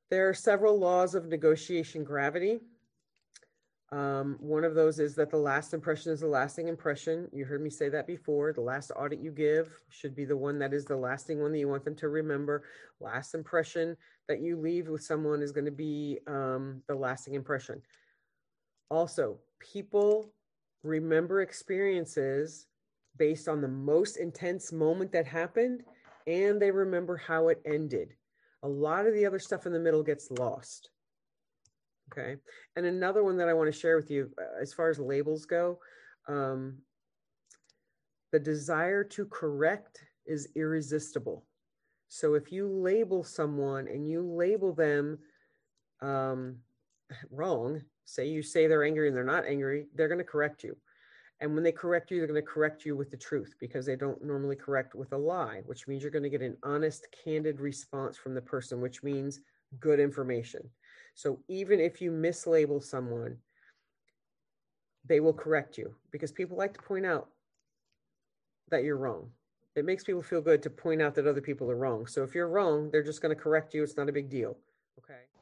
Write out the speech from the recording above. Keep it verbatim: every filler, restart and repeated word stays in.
There are several laws of negotiation gravity. Um, one of those is that the last impression is the lasting impression. You heard me say that before. The last audit you give should be the one that is the lasting one that you want them to remember. Last impression that you leave with someone is going to be um, the lasting impression. Also, people remember experiences based on the most intense moment that happened, and they remember how it ended. A lot of the other stuff in the middle gets lost. Okay. And another one that I want to share with you, uh, as far as labels go, um, the desire to correct is irresistible. So if you label someone and you label them um, wrong, say you say they're angry and they're not angry, they're going to correct you. And when they correct you, they're going to correct you with the truth, because they don't normally correct with a lie, which means you're going to get an honest, candid response from the person, which means good information. So even if you mislabel someone, they will correct you, because people like to point out that you're wrong. It makes people feel good to point out that other people are wrong. So if you're wrong, they're just going to correct you. It's not a big deal. Okay.